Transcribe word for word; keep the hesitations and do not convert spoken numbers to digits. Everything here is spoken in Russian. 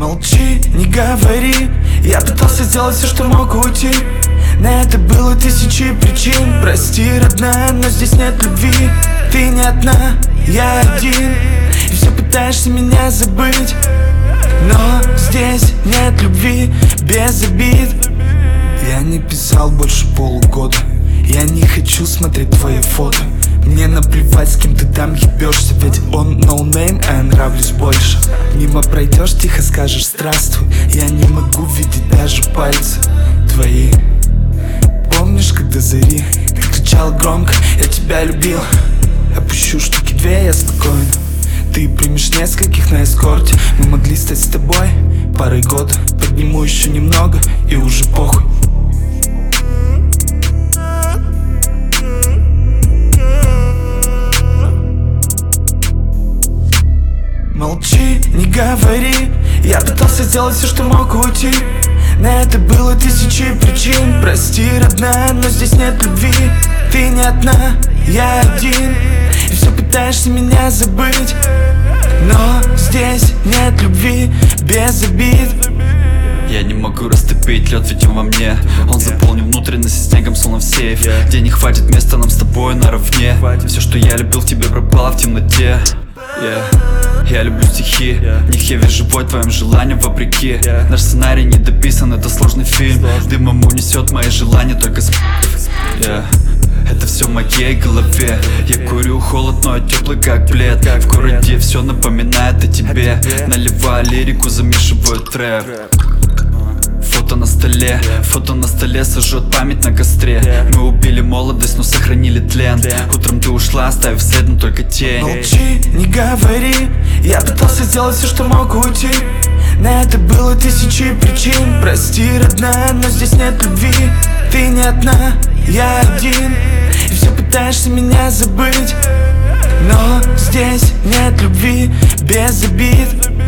Молчи, не говори. Я пытался сделать все, что мог уйти. На это было тысячи причин. Прости, родная, но здесь нет любви. Ты не одна, я один. И все пытаешься меня забыть, но здесь нет любви, без обид. Я не писал больше полугода. Я не хочу смотреть твои фото. Мне наплевать, с кем ты там ебешься, ведь он no name, а я нравлюсь больше. Мимо пройдешь, тихо скажешь здравствуй. Я не могу видеть даже пальцы твои. Помнишь, когда зари ты кричал громко, я тебя любил. Опущу штуки две, я спокойно. Ты примешь нескольких на эскорте. Мы могли стать с тобой парой год. Подниму еще немного и уже похуй. Молчи, не говори. Я пытался сделать все, что мог уйти. На это было тысячи причин. Прости, родная, но здесь нет любви. Ты не одна, я один. И все пытаешься меня забыть, но здесь нет любви, без обид. Я не могу растопить лед, ведь он во мне. Он заполнил внутренности снегом, словно в сейф, где не хватит места нам с тобой наравне. Все, что я любил в тебе, пропало в темноте. Yeah. Я люблю стихи, в них я вижу бой твоим желаниям вопреки. Наш сценарий не дописан, это сложный фильм. Дымом унесет мои желания только с... yeah. Это все в моей голове. Я курю холод, но теплый как плед. В городе все напоминает о тебе. Наливаю лирику, замешиваю трэп. Фото на столе, фото на столе сожжет память на костре. Мы убили молодость, но сохранили тлен. Утром ты ушла, оставив след, но только тень. Молчи, не говори. Я пытался сделать все, что мог уйти. На это было тысячи причин. Прости, родная, но здесь нет любви. Ты не одна, я один. И все пытаешься меня забыть, но здесь нет любви, без обид.